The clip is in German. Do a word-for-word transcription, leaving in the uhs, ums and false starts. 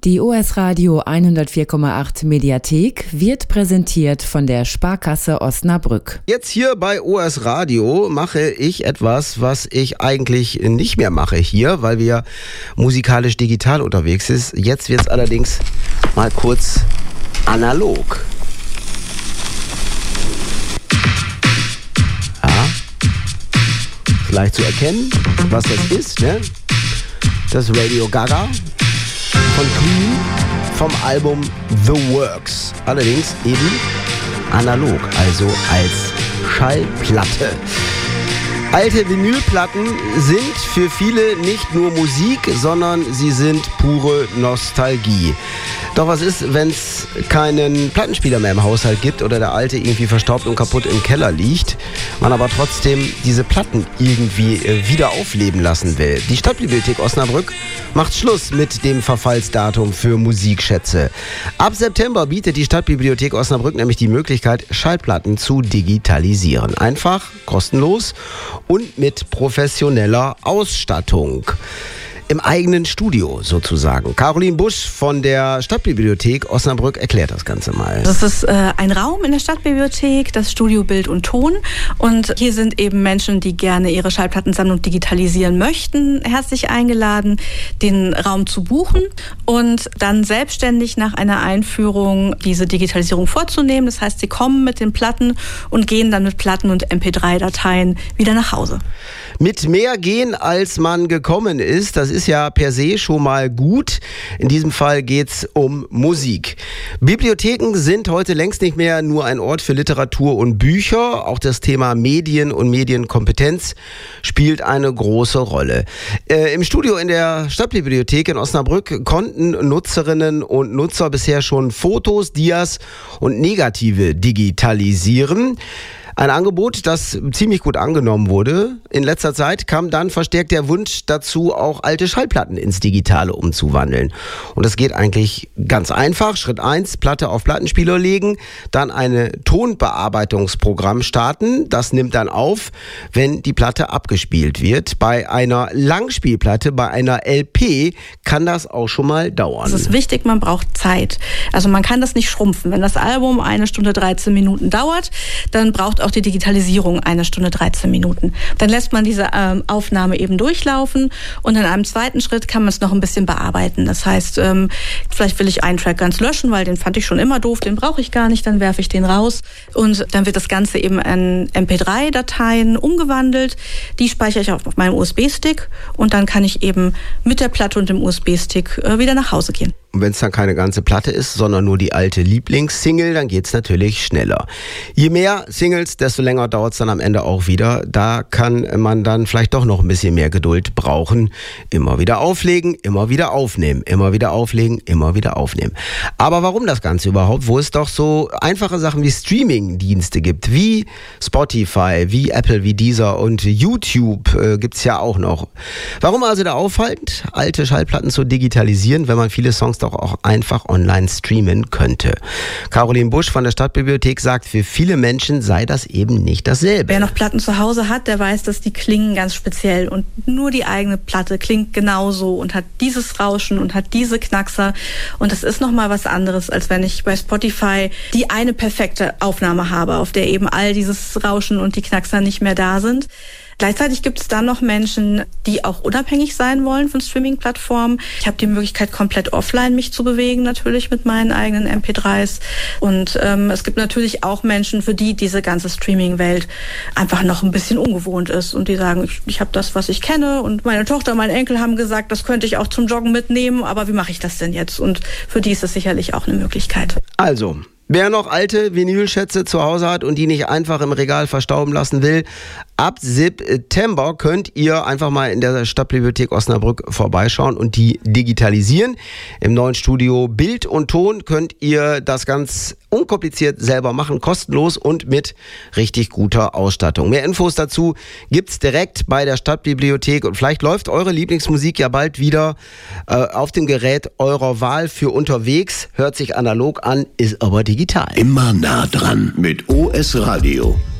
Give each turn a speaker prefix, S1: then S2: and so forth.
S1: Die O S Radio hundertvier Komma acht Mediathek wird präsentiert von der Sparkasse Osnabrück.
S2: Jetzt hier bei O S Radio mache ich etwas, was ich eigentlich nicht mehr mache hier, weil wir musikalisch digital unterwegs sind. Jetzt wird es allerdings mal kurz analog. Ja, leicht zu erkennen, was das ist, ne? Das Radio Gaga von Queen vom Album The Works. Allerdings eben analog, also als Schallplatte. Alte Vinylplatten sind für viele nicht nur Musik, sondern sie sind pure Nostalgie. Doch was ist, wenn es keinen Plattenspieler mehr im Haushalt gibt oder der alte irgendwie verstaubt und kaputt im Keller liegt, man aber trotzdem diese Platten irgendwie äh, wieder aufleben lassen will? Die Stadtbibliothek Osnabrück macht Schluss mit dem Verfallsdatum für Musikschätze. Ab September bietet die Stadtbibliothek Osnabrück nämlich die Möglichkeit, Schallplatten zu digitalisieren. Einfach, kostenlos und mit professioneller Ausstattung. Im eigenen Studio sozusagen. Caroline Busch von der Stadtbibliothek Osnabrück erklärt das Ganze mal.
S3: Das ist äh, ein Raum in der Stadtbibliothek, das Studio Bild und Ton. Und hier sind eben Menschen, die gerne ihre Schallplattensammlung digitalisieren möchten, herzlich eingeladen, den Raum zu buchen und dann selbstständig nach einer Einführung diese Digitalisierung vorzunehmen. Das heißt, sie kommen mit den Platten und gehen dann mit Platten und M P drei Dateien wieder nach Hause.
S2: Mit mehr gehen, als man gekommen ist, das ist ja per se schon mal gut. In diesem Fall geht's um Musik. Bibliotheken sind heute längst nicht mehr nur ein Ort für Literatur und Bücher. Auch das Thema Medien und Medienkompetenz spielt eine große Rolle. Äh, im Studio in der Stadtbibliothek in Osnabrück konnten Nutzerinnen und Nutzer bisher schon Fotos, Dias und Negative digitalisieren. Ein Angebot, das ziemlich gut angenommen wurde. In letzter Zeit kam dann verstärkt der Wunsch dazu, auch alte Schallplatten ins Digitale umzuwandeln. Und das geht eigentlich ganz einfach. Schritt eins, Platte auf Plattenspieler legen, dann ein Tonbearbeitungsprogramm starten. Das nimmt dann auf, wenn die Platte abgespielt wird. Bei einer Langspielplatte, bei einer L P kann das auch schon mal dauern.
S3: Es ist wichtig, man braucht Zeit. Also man kann das nicht schrumpfen. Wenn das Album eine Stunde dreizehn Minuten dauert, dann braucht auch die Digitalisierung eine Stunde dreizehn Minuten. Dann lässt man diese ähm, Aufnahme eben durchlaufen und in einem zweiten Schritt kann man es noch ein bisschen bearbeiten. Das heißt, ähm, vielleicht will ich einen Track ganz löschen, weil den fand ich schon immer doof, den brauche ich gar nicht, dann werfe ich den raus und dann wird das Ganze eben in M P drei Dateien umgewandelt. Die speichere ich auf meinem U S B-Stick und dann kann ich eben mit der Platte und dem U S B-Stick äh, wieder nach Hause gehen.
S2: Und wenn es dann keine ganze Platte ist, sondern nur die alte Lieblingssingle, dann geht's natürlich schneller. Je mehr Singles, desto länger dauert's dann am Ende auch wieder. Da kann man dann vielleicht doch noch ein bisschen mehr Geduld brauchen. Immer wieder auflegen, immer wieder aufnehmen, immer wieder auflegen, immer wieder aufnehmen. Aber warum das Ganze überhaupt? Wo es doch so einfache Sachen wie Streaming-Dienste gibt, wie Spotify, wie Apple, wie Deezer und YouTube äh, gibt's ja auch noch. Warum also der Aufwand, alte Schallplatten zu digitalisieren, wenn man viele Songs doch auch einfach online streamen könnte? Caroline Busch von der Stadtbibliothek sagt, für viele Menschen sei das eben nicht dasselbe.
S3: Wer noch Platten zu Hause hat, der weiß, dass die klingen ganz speziell und nur die eigene Platte klingt genauso und hat dieses Rauschen und hat diese Knackser und das ist nochmal was anderes, als wenn ich bei Spotify die eine perfekte Aufnahme habe, auf der eben all dieses Rauschen und die Knackser nicht mehr da sind. Gleichzeitig gibt es dann noch Menschen, die auch unabhängig sein wollen von Streaming-Plattformen. Ich habe die Möglichkeit, komplett offline mich zu bewegen, natürlich mit meinen eigenen M P dreis. Und ähm, es gibt natürlich auch Menschen, für die diese ganze Streaming-Welt einfach noch ein bisschen ungewohnt ist. Und die sagen, ich, ich habe das, was ich kenne. Und meine Tochter, mein Enkel haben gesagt, das könnte ich auch zum Joggen mitnehmen. Aber wie mache ich das denn jetzt? Und für die ist es sicherlich auch eine Möglichkeit.
S2: Also, wer noch alte Vinylschätze zu Hause hat und die nicht einfach im Regal verstauben lassen will, ab September könnt ihr einfach mal in der Stadtbibliothek Osnabrück vorbeischauen und die digitalisieren. Im neuen Studio Bild und Ton könnt ihr das ganz unkompliziert selber machen, kostenlos und mit richtig guter Ausstattung. Mehr Infos dazu gibt's direkt bei der Stadtbibliothek und vielleicht läuft eure Lieblingsmusik ja bald wieder äh, auf dem Gerät eurer Wahl für unterwegs. Hört sich analog an, ist aber digital.
S4: Immer nah dran mit O S Radio.